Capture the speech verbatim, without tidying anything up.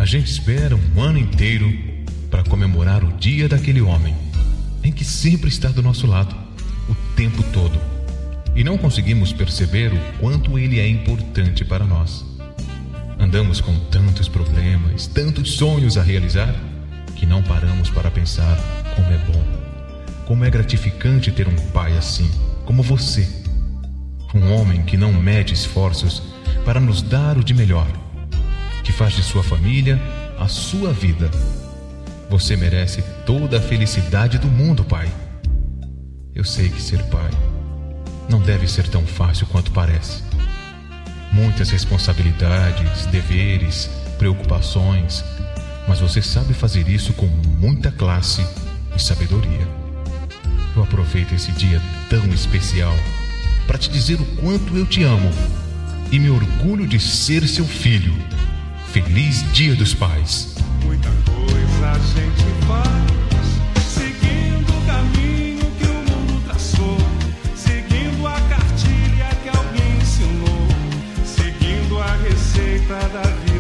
gente espera um ano inteiro para comemorar o dia daquele homem, em que sempre está do nosso lado, o tempo todo. E não conseguimos perceber o quanto ele é importante para nós. Andamos com tantos problemas, tantos sonhos a realizar, que não paramos para pensar como é bom, como é gratificante ter um pai assim, como você. Um homem que não mede esforços para nos dar o de melhor, que faz de sua família a sua vida. Você merece toda a felicidade do mundo, pai. Eu sei que ser pai não deve ser tão fácil quanto parece. Muitas responsabilidades, deveres, preocupações, mas você sabe fazer isso com muita classe e sabedoria. Eu aproveito esse dia tão especial para te dizer o quanto eu te amo e me orgulho de ser seu filho. Feliz Dia dos Pais. Muita coisa a gente faz, seguindo o caminho que o mundo traçou, seguindo a cartilha que alguém ensinou, seguindo a receita da vida.